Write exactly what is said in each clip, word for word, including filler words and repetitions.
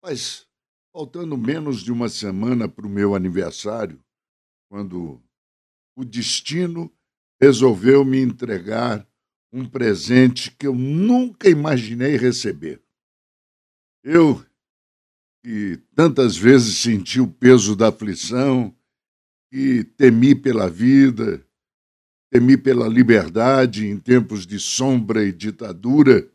Mas, faltando menos de uma semana para o meu aniversário, quando o destino resolveu me entregar um presente que eu nunca imaginei receber. Eu, que tantas vezes senti o peso da aflição, que temi pela vida, temi pela liberdade em tempos de sombra e ditadura,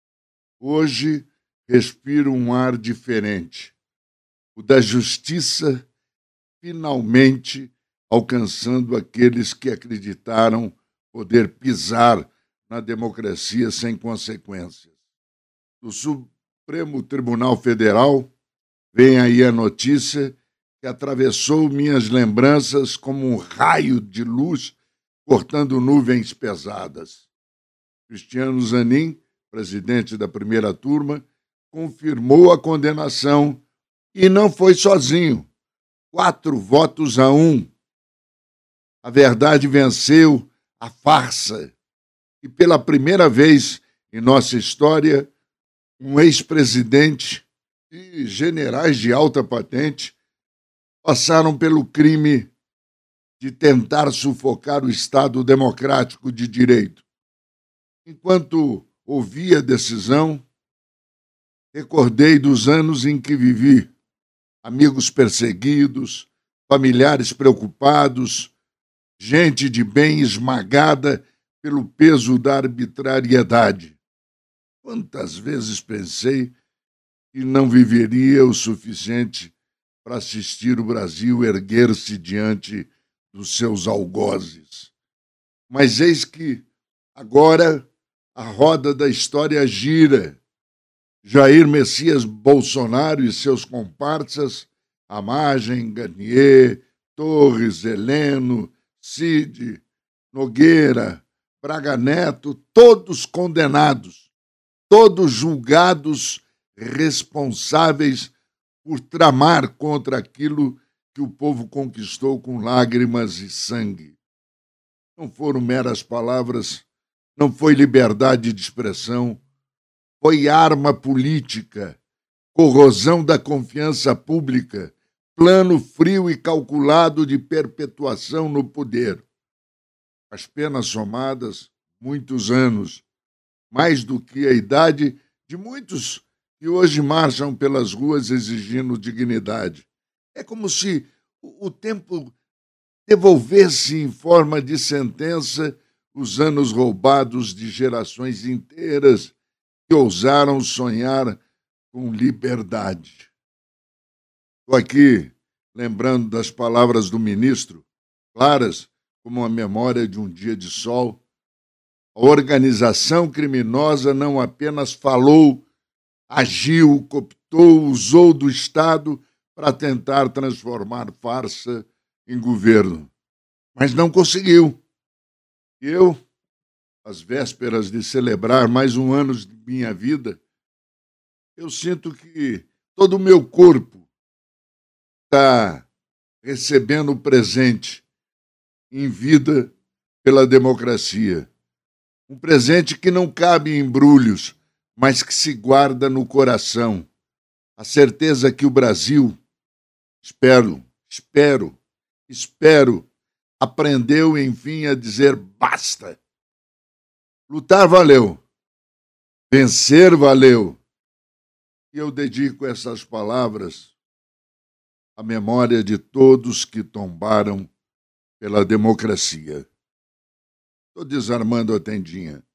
hoje respiro um ar diferente, o da justiça finalmente alcançando aqueles que acreditaram poder pisar na democracia sem consequências. Do Supremo Tribunal Federal vem aí a notícia que atravessou minhas lembranças como um raio de luz cortando nuvens pesadas. Cristiano Zanin, presidente da primeira turma, confirmou a condenação e não foi sozinho. Quatro votos a um. A verdade venceu a farsa. E pela primeira vez em nossa história, um ex-presidente e generais de alta patente passaram pelo crime de tentar sufocar o Estado democrático de direito. Enquanto ouvi a decisão, recordei dos anos em que vivi, amigos perseguidos, familiares preocupados, gente de bem esmagada pelo peso da arbitrariedade. Quantas vezes pensei que não viveria o suficiente para assistir o Brasil erguer-se diante dos seus algozes. Mas eis que, agora, a roda da história gira. Jair Messias Bolsonaro e seus comparsas, Amagem, Garnier, Torres, Heleno, Cid, Nogueira, Braga Neto, todos condenados, todos julgados responsáveis por tramar contra aquilo que o povo conquistou com lágrimas e sangue. Não foram meras palavras, não foi liberdade de expressão, foi arma política, corrosão da confiança pública, plano frio e calculado de perpetuação no poder. As penas somadas, muitos anos, mais do que a idade de muitos que hoje marcham pelas ruas exigindo dignidade. É como se o tempo devolvesse em forma de sentença os anos roubados de gerações inteiras que ousaram sonhar com liberdade. Estou aqui lembrando das palavras do ministro, claras como a memória de um dia de sol. A organização criminosa não apenas falou, agiu, cooptou, usou do Estado para tentar transformar farsa em governo, mas não conseguiu. Eu, às vésperas de celebrar mais um ano de minha vida, eu sinto que todo o meu corpo está recebendo o presente em vida pela democracia. Um presente que não cabe em embrulhos, mas que se guarda no coração. A certeza que o Brasil, espero, espero, espero, aprendeu, enfim, a dizer basta. Lutar valeu. Vencer valeu. E eu dedico essas palavras à memória de todos que tombaram pela democracia. Estou desarmando a tendinha.